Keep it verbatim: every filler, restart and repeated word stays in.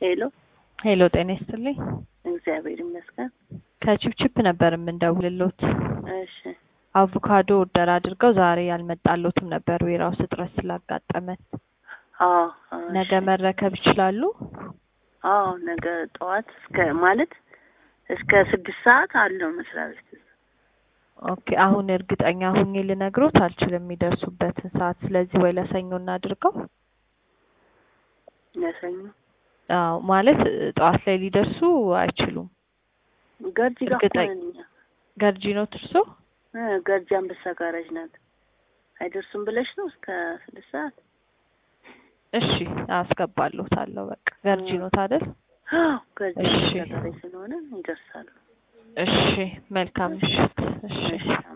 ሄሎ ሄሎ ጤና ይስጥልኝ። እግዚአብሔር ይመስገን። ከቺፕቺፕ ነበር የምንደውልሎት። እሺ አቮካዶ ኦርደር አድርገው ዛሬ ያልመጣሎትም ነበር ዌራውስ እጥረት ስላጋጠመን። አዎ ነገ መረከብ ይችላሉ? አዎ ነገ ጠዋት እስከ ማለት እስከ ስድስት ሰዓት አለው መስሪያ ቤት። ኦኬ አሁን እርግጠኛ ሆኜ ልነግሮት አልችልም የሚደርሱበትን ሰዓት። ስለዚህ ወይ ለሰኞ እናድርገው። ለሰኞ? አዎ ማለት ጠዋት ላይ ሊደርሱ አይችሉም። ገርጂ ጋር እርግጠኛ ገርጂ ነው ትርሶ? እ ገርጂ አንበሳ ጋራጅ ናት። አይደርሱም ብለሽ ነው እስከ ስድስት ሰዓት? እሺ አስገባለሁታለሁ። በቃ ገርጂ ነው አይደል? አዎ ገርጂ አንበሳ ጋራጅ ስለሆነ ይደርሳሉ። እሺ መልካም ምሽት። እሺ